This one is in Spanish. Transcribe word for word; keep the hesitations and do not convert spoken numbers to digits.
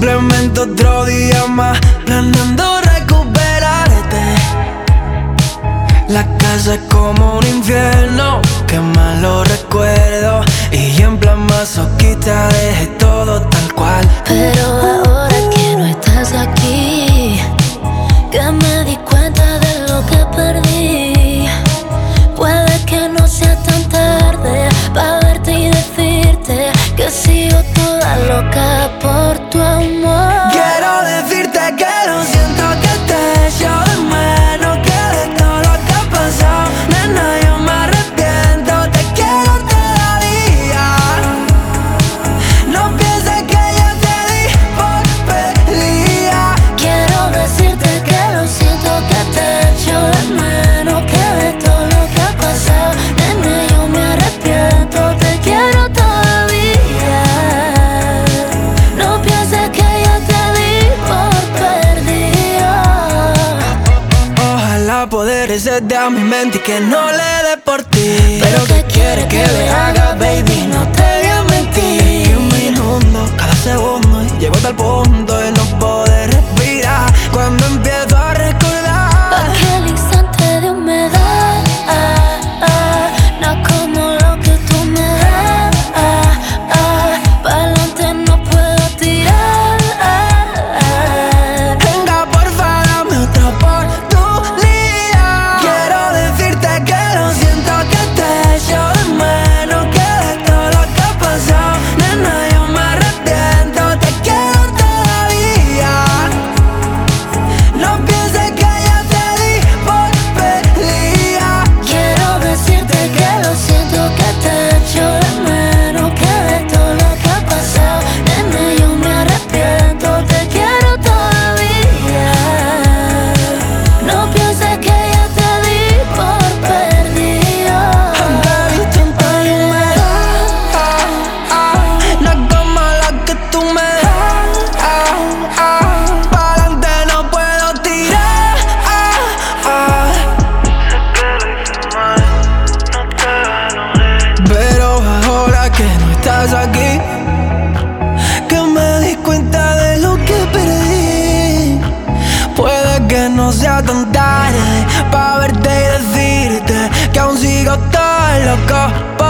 Simplemente otro día más, planeando recuperarte. La casa es como un infierno, qué malos recuerdos. Y en plan masoquista dejé todo tal cual. Pero ahora que no estás aquí, que me di cuenta de lo que perdí, puede que no sea tan tarde para verte y decirte que sigo toda loca por tu amor. Quiero decirte que lo siento, que te echo de menos, que de todo lo que ha pasado, nena, yo me arrepiento. Te quiero todavía. No pienses que yo te di por perdida. Quiero decirte que lo siento, que te echo de menos, que de todo lo que ha pasado, nena, yo me arrepiento. Te quiero todavía. No pienses que yo te di por perdida. Ojalá poder hacerte a mi mente y que no le dé por ti. Pero ¿qué quieres que le haga, baby? No te voy a mentir. Que me inundo cada segundo y llego hasta el punto de no poder respirar cuando empiezo a recordar Aquel instante de humedad, ah, ah, no como lo que tú me das, ah, ah, pa'lante no puedo tirar, ah, ah. Venga, porfa, dame otra oportunidad. Quiero decirte que lo siento, que te echo de menos, que de todo lo que ha pasado, nena, yo me arrepiento. Te quiero todavía. No pienses que yo te di por perdida. Quiero decirte que lo siento, que te echo de menos, que de todo lo que ha pasado, nena, yo me arrepiento. Te quiero todavía. No pienses que yo te di por perdida. Baby, tú me das, ah, ah, no es como la que tú me das, ah, ah, pa'lante no puedo tirar, ah, ah. Pero ahora que no estás aquí, que me di cuenta de lo que perdí, puede que no sea tan tarde pa' verte y decirte que aún sigo tan loco por